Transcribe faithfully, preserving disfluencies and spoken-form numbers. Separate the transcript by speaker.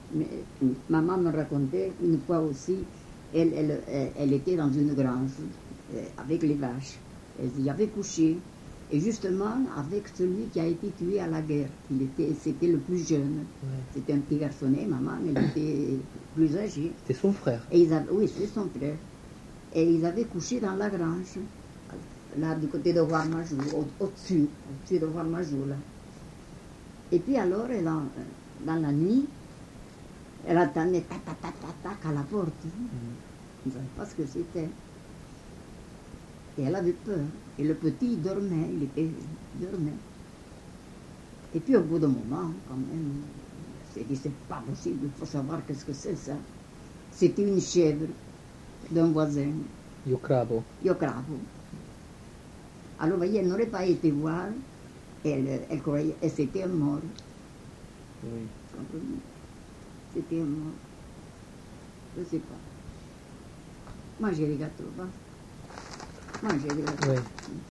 Speaker 1: Mais maman me racontait une fois aussi, elle, elle, elle, elle était dans une grange euh, avec les vaches. Elle y avait couché. Et justement, avec celui qui a été tué à la guerre. Il était, c'était le plus jeune.
Speaker 2: Ouais.
Speaker 1: C'était un petit garçonnet, maman, elle était plus âgée.
Speaker 2: C'était son frère.
Speaker 1: Et ils avaient, oui, c'est son frère. Et ils avaient couché dans la grange, là, du côté de Warmajou, au- au-dessus, au-dessus de Warmajou, là. Et puis alors, elle en- dans la nuit, elle entendait tac, tac, tac, tac, tac à la porte. Je ne savais pas ce que c'était. Et elle avait peur. Et le petit, il dormait, il était, il dormait. Et puis au bout d'un moment, quand même, elle s'est dit, c'est pas possible, il faut savoir qu'est-ce que c'est ça. C'était une chèvre d'un voisin,
Speaker 2: Io cravo.
Speaker 1: Iocravo. Alors, vous voyez, elle n'aurait pas été voir, elle, elle croyait, et c'était un mort.
Speaker 2: Oui.
Speaker 1: Comprenez? C'était un mort. Je ne sais pas. Mangez les gâteaux, va. Mangez les gâteaux.
Speaker 2: Oui.